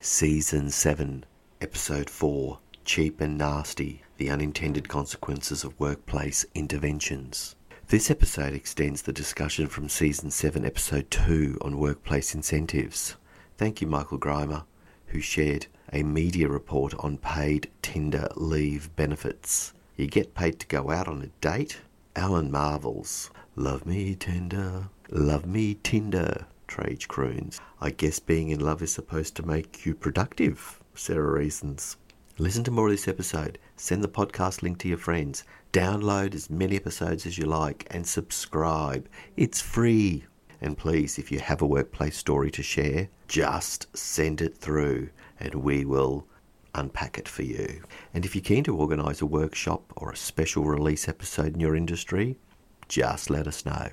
Season 7, Episode 4, Cheap and Nasty, the Unintended Consequences of Workplace Interventions. This episode extends the discussion from Season 7, Episode 2 on workplace incentives. Thank you, Michael Grimer, who shared a media report on paid Tinder leave benefits. You get paid to go out on a date? Alan marvels. Love me Tinder, love me Tinder. Trage croons. I guess being in love is supposed to make you productive, Sarah reasons. Listen to more of this episode. Send the podcast link to your friends. Download as many episodes as you like and subscribe. It's free. And please, if you have a workplace story to share, just send it through and we will unpack it for you. And if you're keen to organise a workshop or a special release episode in your industry, just let us know.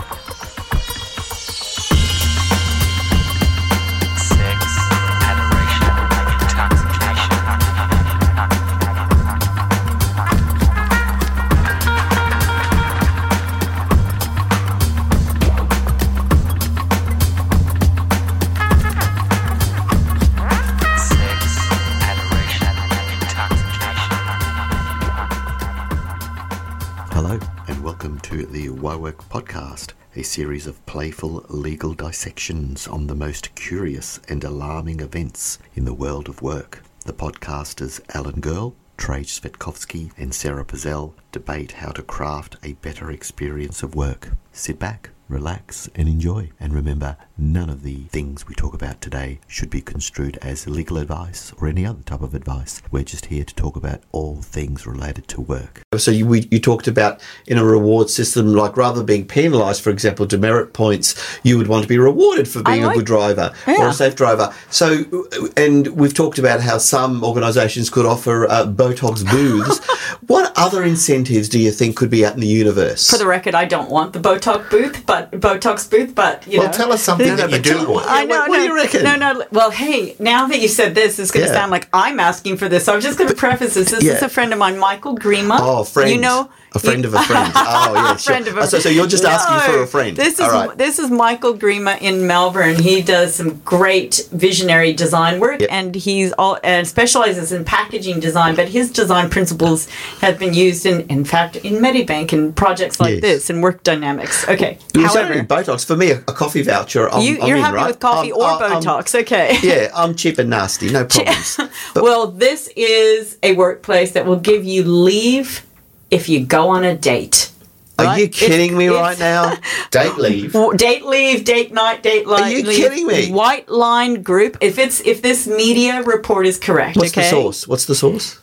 Hello and welcome to the Why Work podcast, a series of playful legal dissections on the most curious and alarming events in the world of work. The podcasters Alan Girl, Trage Svetkovsky and Sarah Pazell debate how to craft a better experience of work. Sit back, relax and enjoy. And remember, none of the things we talk about today should be construed as legal advice or any other type of advice. We're just here to talk about all things related to work. So you talked about in a reward system, like rather than being penalised, for example, demerit points, you would want to be rewarded for being a good driver or a safe driver. So, and we've talked about how some organisations could offer Botox booths. What other incentives do you think could be out in the universe? For the record, I don't want the Botox booth, but you know. Well, tell us something that you do want. What do you reckon? No. Well, hey, now that you said this, it's going to sound like I'm asking for this. So I'm just going to preface this. This is a friend of mine, Michael Grima. Oh, friend. You know, a friend of a friend. Oh, yeah, sure. Friend of a So you're just asking for a friend. This is Michael Grima in Melbourne. He does some great visionary design work, and he's specializes in packaging design. But his design principles have been used in fact, in Medibank and projects like this and work dynamics. Okay. However, Botox for me, a coffee voucher. You're happy with coffee or Botox? Okay. Yeah, I'm cheap and nasty. No problems. Well, this is a workplace that will give you leave if you go on a date. Are you kidding me right now? Date leave. Date leave, date night, date light. Are you kidding me? White Line Group. If this media report is correct, What's the source?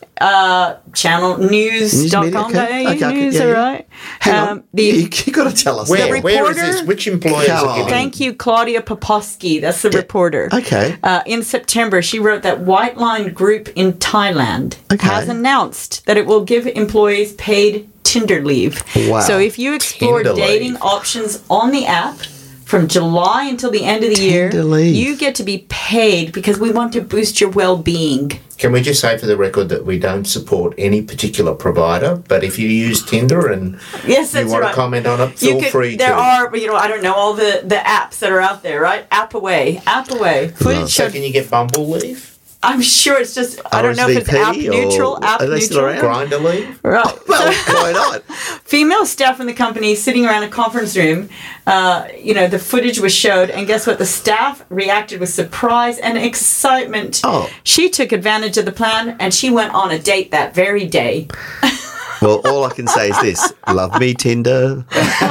Channelnews.com. Okay, news, all right. Hang on. You got to tell us. Where is this? Which employers are giving? Thank you, Claudia Poposky. That's the reporter. Okay. In September, she wrote that White Line Group in Thailand has announced that it will give employees paid Tinder leave. Wow. So if you explore dating options on the app from July until the end of the year, you get to be paid because we want to boost your well-being. Can we just say for the record that we don't support any particular provider, but if you use Tinder and you want to comment on it, feel free to. There are, I don't know, all the apps that are out there, right? App away. So can you get Bumble leave? I'm sure it's just, I don't know if it's app neutral. Grindr leave? Right. Well, why not? Female staff in the company sitting around a conference room, the footage was showed, and guess what? The staff reacted with surprise and excitement. Oh. She took advantage of the plan, and she went on a date that very day. Well, all I can say is this. Love me, Tinder.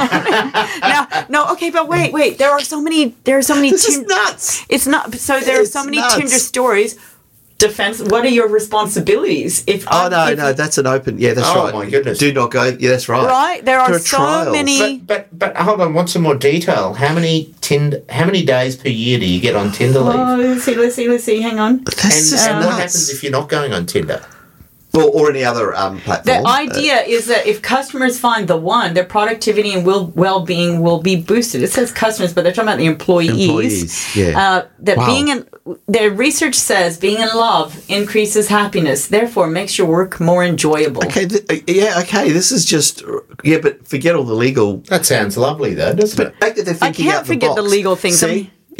Okay, but wait. There are so many. This is nuts. It's not. So there are so many Tinder stories. Defense. What are your responsibilities? That's an open. Yeah, that's right. Oh my goodness. Do not go. Yeah, that's right. Right. There are so many. But hold on. Want some more detail? How many days per year do you get on Tinder leave? Oh, let's see. Hang on. And what happens if you're not going on Tinder? Or any other platform. The idea is that if customers find the one, their productivity and well-being will be boosted. It says customers, but they're talking about the employees. Yeah. Their research says being in love increases happiness, therefore makes your work more enjoyable. Okay. This is just but forget all the legal. That sounds lovely, though, doesn't it? The fact that they're thinking I can't forget the legal things. See?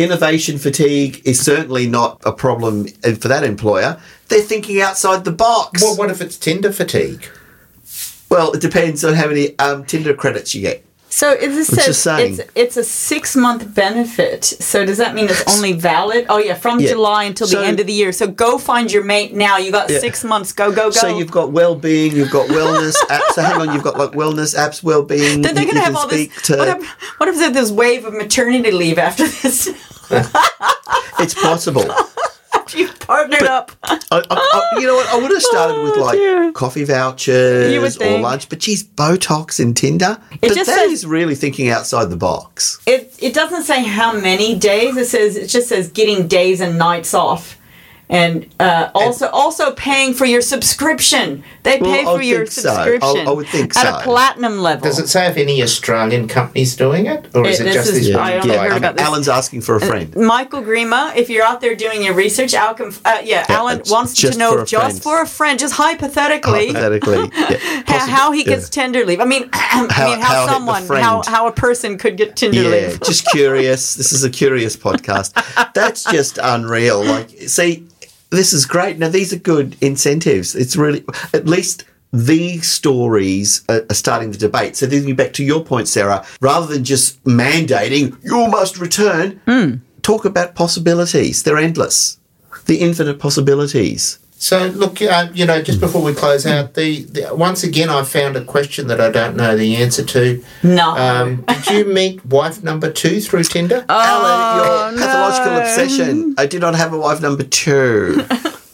innovation fatigue is certainly not a problem for that employer. They're thinking outside the box. Well, what if it's Tinder fatigue? Well, it depends on how many Tinder credits you get. So it says it's a 6-month benefit. So does that mean it's only valid? Oh, yeah, from July until the end of the year. So go find your mate now. You got 6 months. Go. So you've got well-being, you've got wellness apps. So hang on, you've got like wellness apps, well-being. Then they're going to have all this. What if there's this wave of maternity leave after this? It's possible. You've partnered up. You know what? I would have started with coffee vouchers or lunch, but geez, Botox and Tinder. That is really thinking outside the box. It doesn't say how many days. It just says getting days and nights off. And also paying for your subscription. They pay for your subscription. I would think so. At a platinum level. Does it say if any Australian company's doing it? Or is it just this one? I only heard about this. Alan's asking for a friend. Michael Grima, if you're out there doing your research, Alan wants to know just for a friend, just hypothetically how he gets Tinder leave. I mean, how a person could get Tinder leave. Just curious. This is a curious podcast. That's just unreal. Like, see, this is great. Now, these are good incentives. It's really, at least these stories are starting the debate. So thinking back to your point, Sarah, rather than just mandating, you must return, talk about possibilities. They're endless. The infinite possibilities. So, look, just before we close out, once again, I found a question that I don't know the answer to. No. Did you meet wife number 2 through Tinder? Alan, your pathological obsession. I did not have a wife number 2.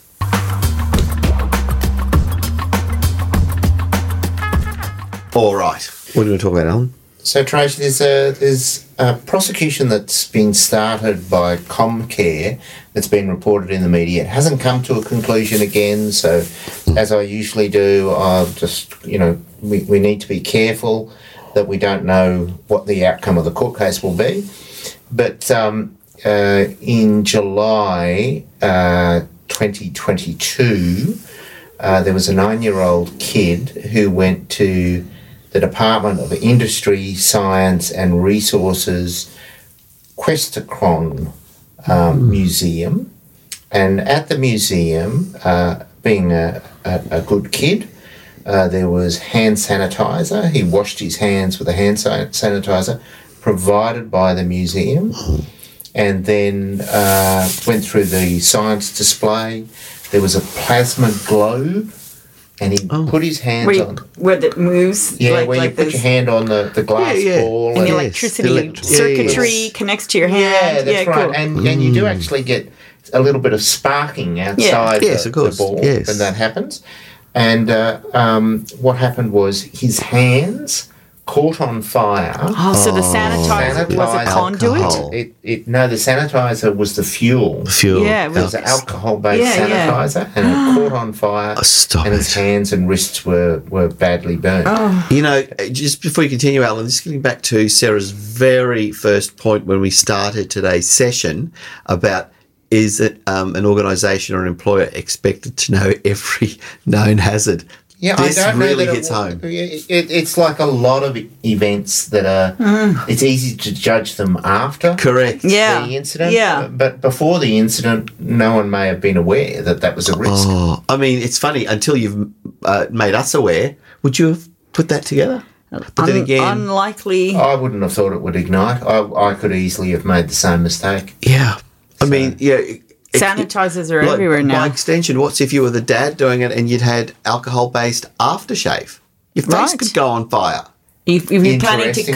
All right. What do you want to talk about, Alan? So, Tracy, there's a prosecution that's been started by Comcare that's been reported in the media. It hasn't come to a conclusion again, so as I usually do, I'll just, we need to be careful that we don't know what the outcome of the court case will be. But in July 2022, there was a 9-year-old kid who went to the Department of Industry, Science and Resources Questacon Museum. And at the museum, being a good kid, there was hand sanitizer. He washed his hands with a hand sanitizer provided by the museum, and then went through the science display. There was a plasma globe, and he put his hands on... Where it moves? Yeah, where you put your hand on the glass ball. And the electricity circuitry connects to your hand. Yeah, that's right. Cool. And you do actually get a little bit of sparking outside the ball when that happens. And what happened was his hands caught on fire. Oh, so the sanitizer was a conduit? No, the sanitizer was the fuel. Yeah, it was an alcohol-based sanitizer, and it caught on fire, and his hands and wrists were badly burnt. Oh. Just before you continue, Alan, just getting back to Sarah's very first point when we started today's session about is it an organisation or an employer expected to know every known hazard? Yeah, this I don't really know that hits home. It's like a lot of events that are. It's easy to judge them after. Correct. The incident. Yeah. But before the incident, no one may have been aware that was a risk. Oh, I mean, it's funny until you've made us aware. Would you have put that together? But then again, unlikely. I wouldn't have thought it would ignite. I could easily have made the same mistake. Yeah. I mean, sanitizers are everywhere now. By extension, what's if you were the dad doing it and you'd had alcohol-based aftershave? Your face could go on fire. If you're planning to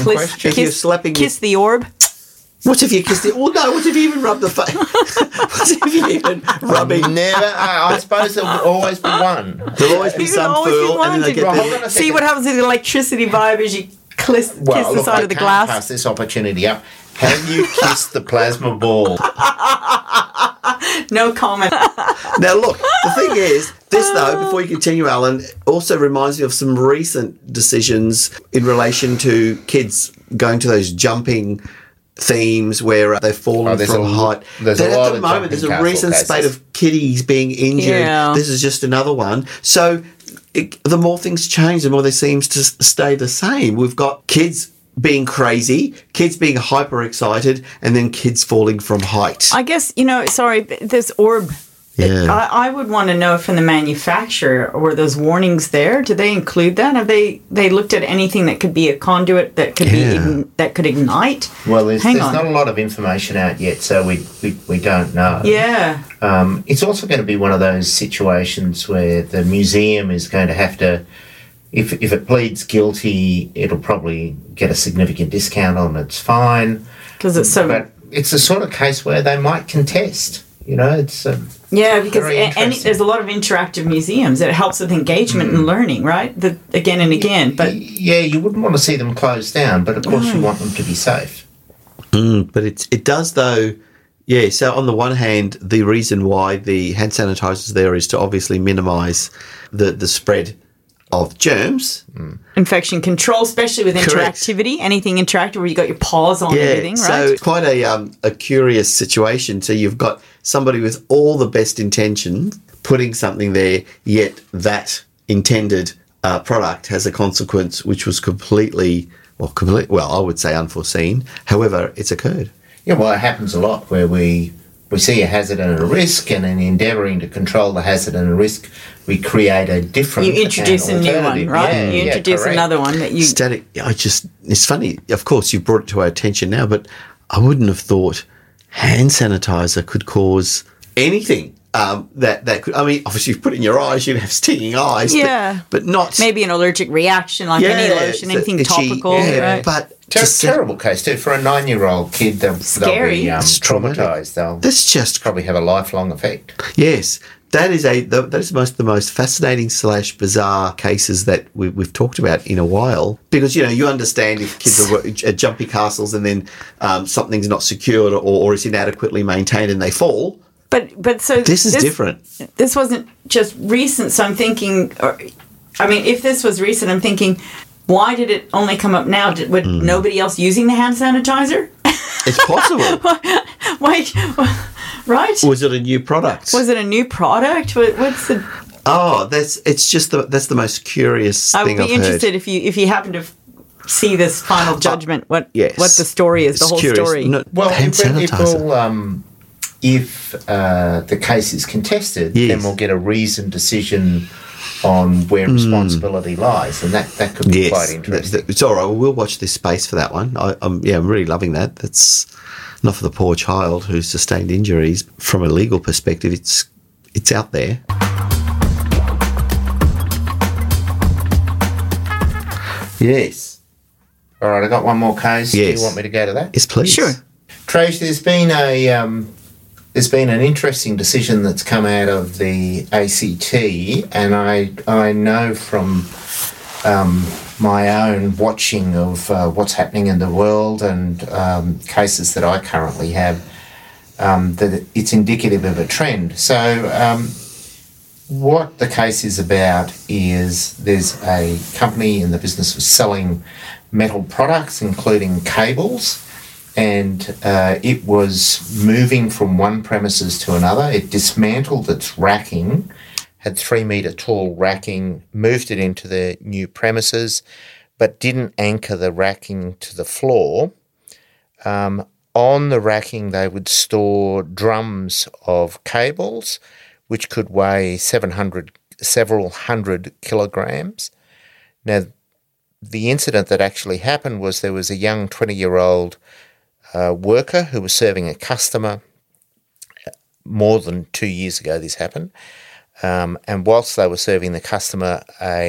kiss the orb? What if you kissed it? Well, no, what if you even rubbed the face? What if you even rubbing? I suppose there will always be one. There'll always be some fool. And then they get see what happens with the electricity vibe as you kiss the side of the glass. Pass this opportunity up. Have you kissed the plasma ball? No comment. Now, look, the thing is, this, though, before you continue, Alan, also reminds me of some recent decisions in relation to kids going to those jumping themes where they've fallen from height. There's a lot at the moment, there's a recent spate of kiddies being injured. Yeah. This is just another one. So the more things change, the more they seem to stay the same. We've got kids being crazy, kids being hyper excited, and then kids falling from height. I guess, this orb. Yeah. I would want to know from the manufacturer, were those warnings there? Do they include that? Have they looked at anything that could be a conduit that could that could ignite? Well, there's not a lot of information out yet, so we don't know. Yeah. It's also going to be one of those situations where the museum is going to have to, if it pleads guilty, it'll probably get a significant discount on its fine. Because it's so. But it's the sort of case where they might contest. It's because there's a lot of interactive museums. It helps with engagement and learning, right? Again and again. But yeah, you wouldn't want to see them closed down, but of course you want them to be safe. But it does though. Yeah. So on the one hand, the reason why the hand sanitizers there is to obviously minimise the spread of germs. Infection control, especially with interactivity. Anything interactive where you got your paws on everything, right? So it's quite a curious situation. So you've got somebody with all the best intention putting something there, yet that intended product has a consequence which was completely, I would say unforeseen. However, it's occurred. Yeah, well, it happens a lot where we see a hazard and a risk, and in endeavouring to control the hazard and the risk, we create a different. You introduce a new one, right? You introduce another one that you. Static. It's funny. Of course, you brought it to our attention now, but I wouldn't have thought hand sanitizer could cause anything. That could. I mean, obviously, if you put it in your eyes, you'd have stinging eyes. Yeah, but not maybe an allergic reaction, like any lotion, anything topical. Right? But terrible case too for a 9-year-old kid. They'll be traumatised. That's just probably have a lifelong effect. Yes. That is the most fascinating / bizarre cases that we've talked about in a while, because you understand if kids are at jumpy castles and then something's not secured or is inadequately maintained and they fall. But so this is different. This wasn't just recent, so I'm thinking. If this was recent, I'm thinking, why did it only come up now? Was nobody else using the hand sanitizer? It's possible. Wait. Right? Was it a new product? Was it a new product? What's the? Oh, that's the most curious thing I've heard. I would be interested if you happen to see this final judgment. What the story is, the whole curious. story. No, hand sanitizer. If the case is contested, then we'll get a reasoned decision on where responsibility lies, and that could be quite interesting. It's all right. Well, we'll watch this space for that one. I'm really loving that. That's not for the poor child who's sustained injuries. From a legal perspective, it's out there. Yes. All right, I got one more case. Yes. Do you want me to go to that? Yes, please. Sure. Trace, there's been an interesting decision that's come out of the ACT, and I know from my own watching of what's happening in the world and cases that I currently have, that it's indicative of a trend. So what the case is about is there's a company in the business of selling metal products, including cables, and it was moving from one premises to another. It dismantled its racking, had 3 metre tall racking, moved it into the new premises, but didn't anchor the racking to the floor. On the racking, they would store drums of cables, which could weigh several hundred kilograms. Now, the incident that actually happened was there was a young 20-year-old worker who was serving a customer. More than 2 years ago this happened. And whilst they were serving the customer,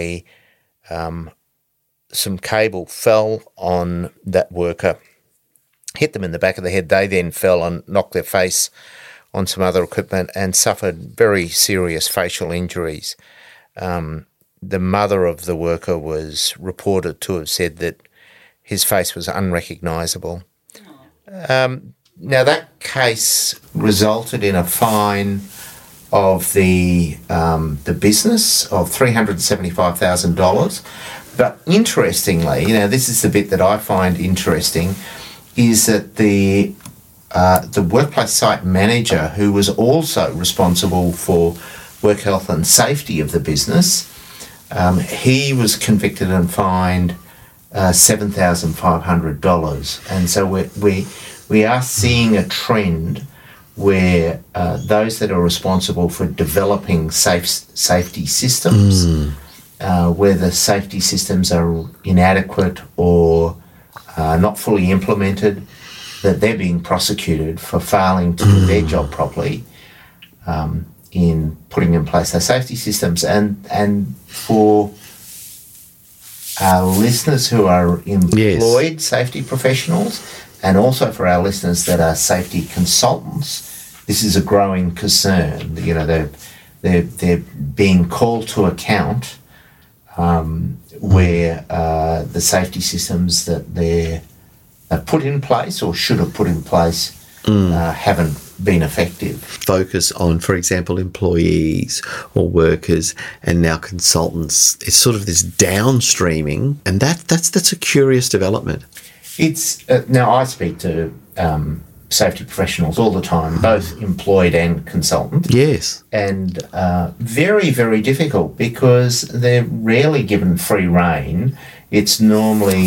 some cable fell on that worker, hit them in the back of the head. They then fell and knocked their face on some other equipment and suffered very serious facial injuries. The mother of the worker was reported to have said that his face was unrecognisable. Now, that case resulted in a fine of the business of $375,000. But interestingly, this is the bit that I find interesting, is that the workplace site manager, who was also responsible for work health and safety of the business, he was convicted and fined $7,500. And so we are seeing a trend where those that are responsible for developing safety systems, where the safety systems are inadequate or not fully implemented, that they're being prosecuted for failing to do their job properly in putting in place those safety systems. And for our listeners who are employed safety professionals, and also for our listeners that are safety consultants, this is a growing concern. You know, they're being called to account where the safety systems that they're put in place or should have put in place haven't been effective. Focus on, for example, employees or workers, and now consultants. It's sort of this downstreaming, and that's a curious development. It's now I speak to safety professionals all the time, both employed and consultant. Yes. And very, very difficult because they're rarely given free rein. It's normally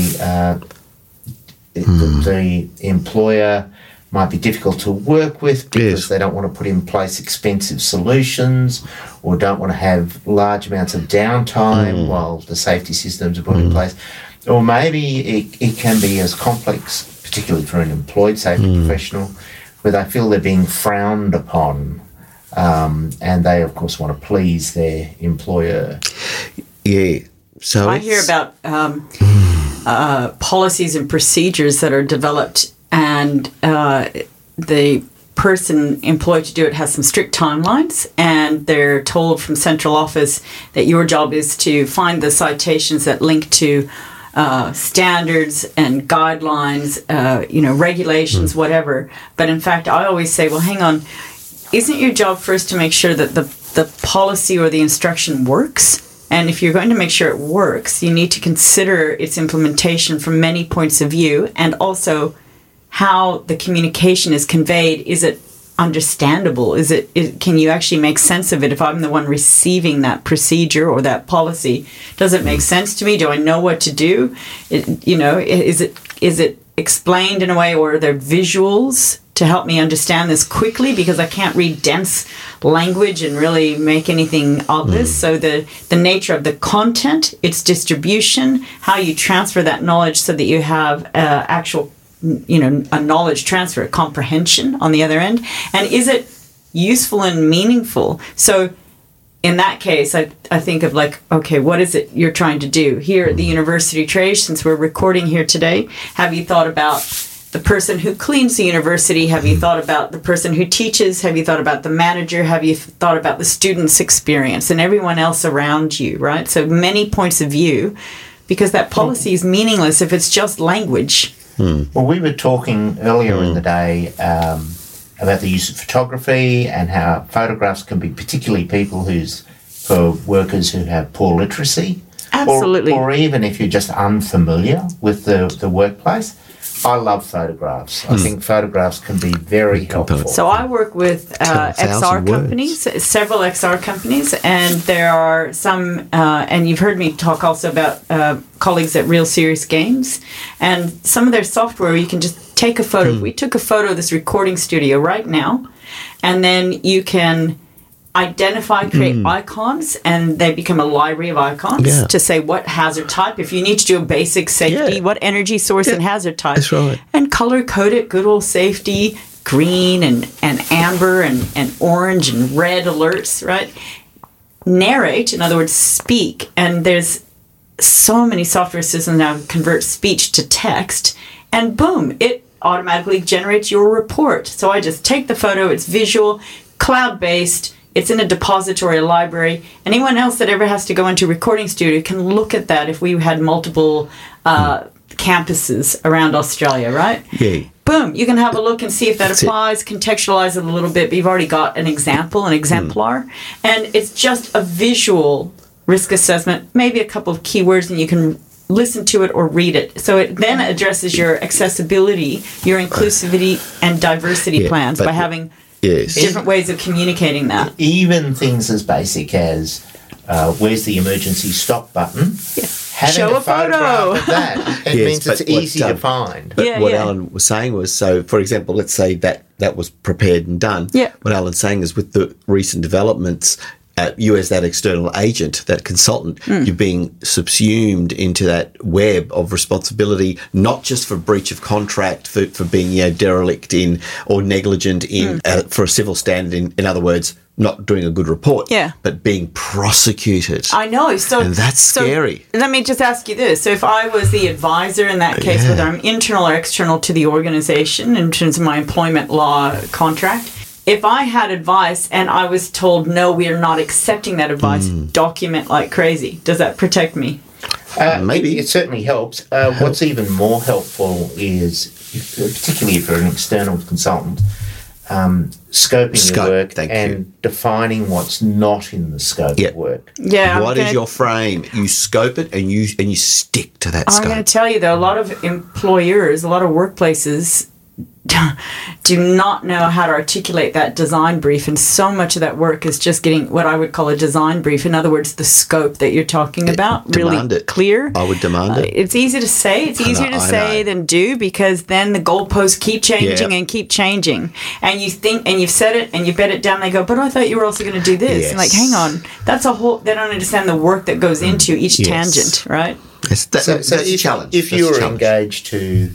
the employer might be difficult to work with because they don't want to put in place expensive solutions or don't want to have large amounts of downtime while the safety systems are put in place. Or maybe it can be as complex, particularly for an employed safety professional, where they feel they're being frowned upon and they, of course, want to please their employer. Yeah. So I hear about policies and procedures that are developed, and the person employed to do it has some strict timelines, and they're told from central office that your job is to find the citations that link to standards and guidelines, regulations, whatever. But in fact, I always say, well, hang on, isn't your job first to make sure that the policy or the instruction works? And if you're going to make sure it works, you need to consider its implementation from many points of view, and also how the communication is conveyed. Is it understandable? Can you actually make sense of it? If I'm the one receiving that procedure or that policy, does it make sense to me? Do I know what to do? Is it explained in a way, or are there visuals to help me understand this quickly, because I can't read dense language and really make anything of this. So the nature of the content, its distribution, how you transfer that knowledge so that you have actual, a knowledge transfer, a comprehension on the other end. And is it useful and meaningful? So in that case, I think of like, okay, what is it you're trying to do? Here at the University Trace, since we're recording here today, have you thought about the person who cleans the university? Have you thought about the person who teaches? Have you thought about the manager? Have you thought about the student's experience and everyone else around you, right? So many points of view, because that policy is meaningless if it's just language. Well, we were talking earlier in the day about the use of photography and how photographs can be particularly for workers who have poor literacy. Absolutely. Or even if you're just unfamiliar with the workplace. I love photographs. I think photographs can be very helpful. So I work with XR companies, several XR companies, and there are some, and you've heard me talk also about colleagues at Real Serious Games, and some of their software, you can just take a photo. We took a photo of this recording studio right now, and then you can create icons, and they become a library of icons to say what hazard type. If you need to do a basic safety, what energy source and hazard type. That's right. And color code it, good old safety, green and amber and orange and red alerts, right? Narrate, in other words, speak. And there's so many software systems now convert speech to text, and boom, it automatically generates your report. So I just take the photo, it's visual, cloud-based, it's in a depository library. Anyone else that ever has to go into a recording studio can look at that if we had multiple campuses around Australia, right? Yeah. Boom, you can have a look and see if that applies, contextualize it a little bit, but you've already got an example, an exemplar. And it's just a visual risk assessment, maybe a couple of keywords, and you can listen to it or read it. So it then addresses your accessibility, your inclusivity, and diversity plans by having different ways of communicating that. Even things as basic as where's the emergency stop button? having Show a photograph photo. of that, it Yes, means it's but what, easy to find. But Yeah, what yeah. Alan was saying was, so for example, let's say that was prepared and done. Yeah. What Alan's saying is with the recent developments, you as that external agent, that consultant, you're being subsumed into that web of responsibility, not just for breach of contract, for being derelict in or negligent in for a civil standard. In other words, not doing a good report, Yeah. but being prosecuted. I know. So And that's scary. Let me just ask you this. So if I was the advisor in that case, Yeah. whether I'm internal or external to the organization in terms of my employment law contract, if I had advice and I was told, no, we are not accepting that advice, document like crazy, does that protect me? Maybe. It certainly helps. What's even more helpful is, particularly if you're an external consultant, scoping Scope, your work thank and you. defining what's not in the scope Yeah. of work. Yeah. What is your frame? You scope it and you stick to that I'm scope. going to tell you, though, a lot of employers, a lot of workplaces do not know how to articulate that design brief, and so much of that work is just getting what I would call a design brief. In other words, the scope that you're talking about Demand really it. clear. I would demand it. It's easy to say. It's easier to I say know. than do, because then the goalposts keep changing Yeah. and keep changing. And you think, and you've said it, and you bet it down. They go, but I thought you were also going to do this. And like, Yes. hang on, that's a whole. They don't understand the work that goes into each Yes. tangent, right? That's a challenge. If That's you a were challenge. engaged to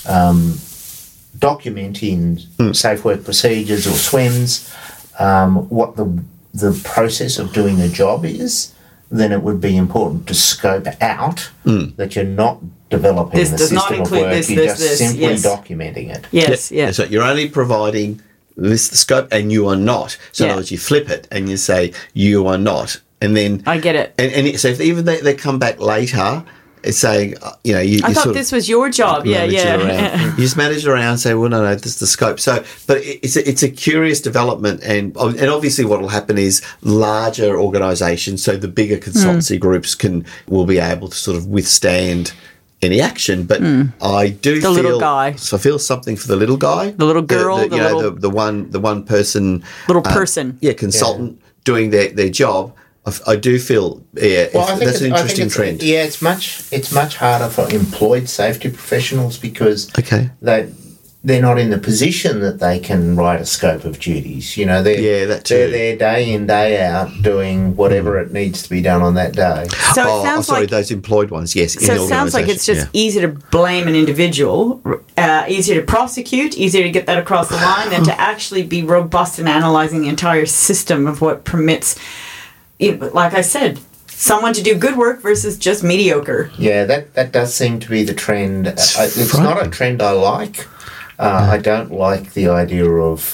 document in safe work procedures or SWEMs what the process of doing a job is, then it would be important to scope out that you're not developing This the does not system of include work, this, you're this, just this, simply yes. documenting it. Yes, Yeah. yes. So you're only providing this the scope, and you are not. So in Yeah. other words, you flip it and you say you are not, and then I get it. So if even they come back later, it's saying you I thought this was your job. Yeah, manage it yeah. around. You just manage it around and say, well, no, this is the scope. So, but it's a curious development, and obviously what will happen is larger organisations, so the bigger consultancy groups will be able to sort of withstand any action. But I do The feel little guy. So I feel something for the little guy, The little girl, the, the you know, little- the one person, Little person. consultant doing their job. I do feel, that's an interesting trend. Yeah, it's much harder for employed safety professionals because Okay. they're not in the position that they can write a scope of duties. You know, they're that too. they're there day in, day out doing whatever it needs to be done on that day. So it sounds sorry, like those employed ones, yes. So it sounds like it's just easy to blame an individual, easier to prosecute, easier to get that across the line than to actually be robust in analysing the entire system of what permits, like I said, someone to do good work versus just mediocre. Yeah, that does seem to be the trend. It's not a frightening. trend I like. I don't like the idea of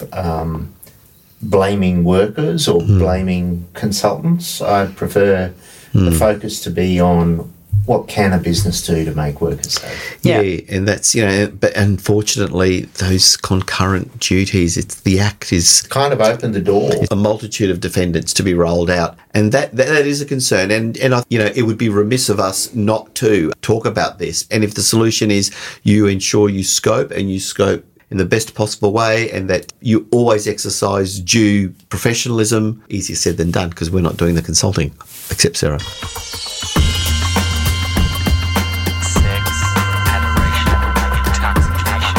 blaming workers or blaming consultants. I prefer the focus to be on what can a business do to make workers safe. Yeah. And that's, but unfortunately, those concurrent duties, the act is Kind of opened the door. a multitude of defendants to be rolled out. And that is a concern. And it would be remiss of us not to talk about this. And if the solution is you ensure you scope in the best possible way and that you always exercise due professionalism, easier said than done because we're not doing the consulting, except Sarah. Sex, adoration, intoxication.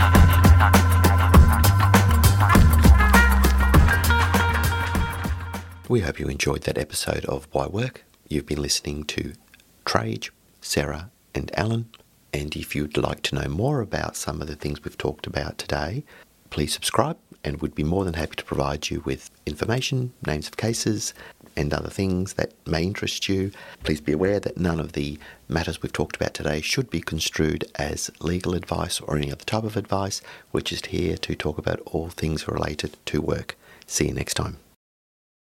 We hope you enjoyed that episode of Why Work. You've been listening to Trage, Sarah and Alan. And if you'd like to know more about some of the things we've talked about today, please subscribe and we'd be more than happy to provide you with information, names of cases and other things that may interest you. Please be aware that none of the matters we've talked about today should be construed as legal advice or any other type of advice. We're just here to talk about all things related to work. See you next time.